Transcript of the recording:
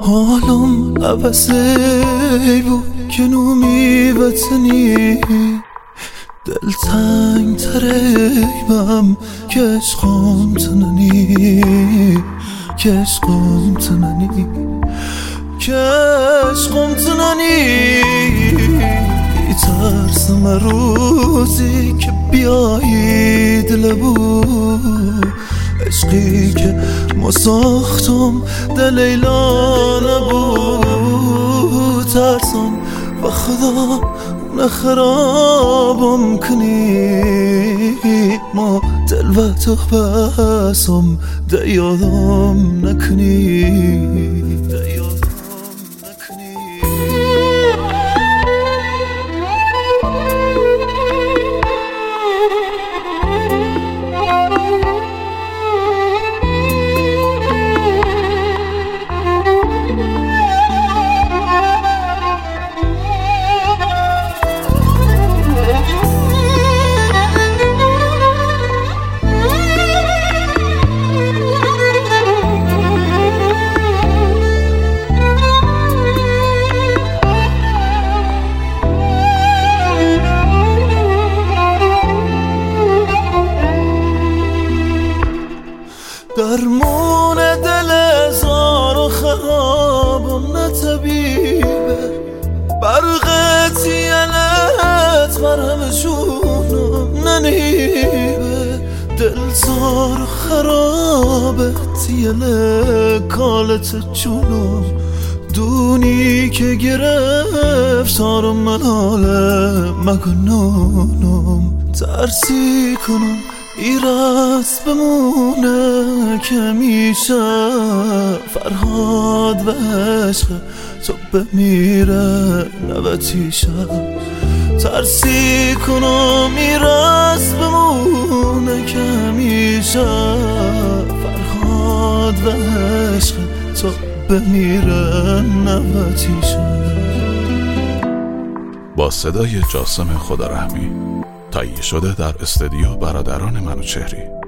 حالم عوضه بو کنومی وطنی دل تنگ تریبم که عشقم تننی که عشقم تننی که عشقم تننی ترسم روزی که بیایی دل بود عشقی که ما ساختم دل لیلا نبود ترسم و خدا اون خرابم کنی ما دل و تو بسم ده یادم نکنی درمون دل زار و خرابم نطبیبه برقت یلت برهم جونم ننیبه دل زار و خرابت یله کالت جونم دونی که گرفت سارم مناله مگنونم ترسی کنم ایرس بمونه که میشه فرهاد و عشق تو بمیره نبتیشه ترسی کنم ایرس بمونه که میشه فرهاد و عشق تو بمیره نبتیشه. با صدای جاسم خدارحمی تهیه شده در استودیو برادران منوچهری.